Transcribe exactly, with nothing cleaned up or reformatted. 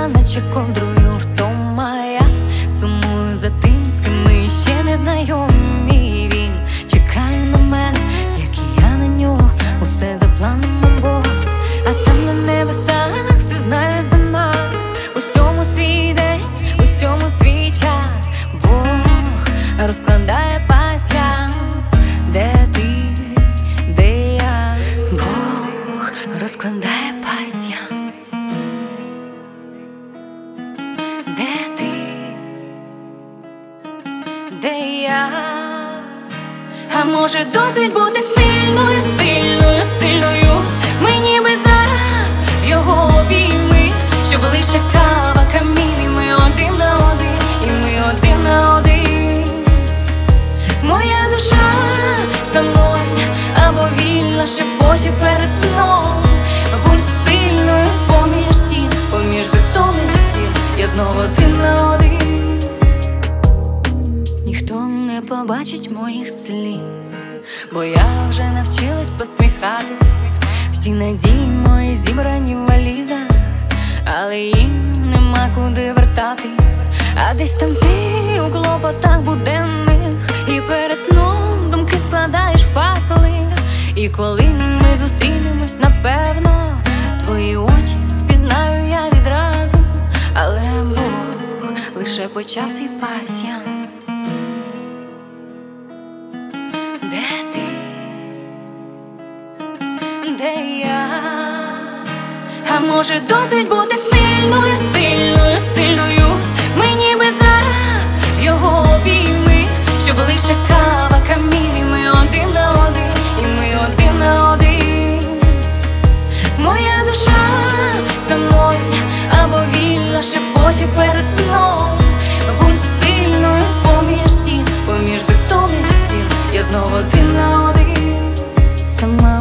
вкрита, наче ковдрою втома. Я сумую за тим, з ким ми ще не знайомі. Він чекає на мене, як і я на нього. Усе за планом Бога, а там на небесах все знають за нас. Усьому свій день, усьому свій час. Бог розкладає пасьянс. Де ти, де я? Бог розкладає пасьянс. Де ти, де я? А може досить бути сильною, сильною, сильною? Ми ніби зараз в його обійми, щоб лише кава, камін, і ми один на один, і ми один на один. Моя душа самотня або вільна, шепоче перед сном. Будь сильною поміж стін, поміж бетонних стін, я знову один на один. Ніхто не побачить моїх сліз, бо я вже навчилась посміхатись. Всі надії мої зібрані в валізах, але їм нема куди вертатись. А десь там ти у клопотах буденних, і перед сном думки складаєш в пазли. І коли ми зустрінемось, напевно, твої очі впізнаю я відразу. Але Бог лише почав свій пасьянс. Де ти, де я? А може досить бути сильною, сильною, сильною? Ми ніби зараз в його обійми, щоб лише кава, камін, і ми один на один, і ми один на один. Моя душа самотня або вільна, шепоче перед сном. Будь сильною поміж стін, поміж бетонних стін, я знову один на один. Сама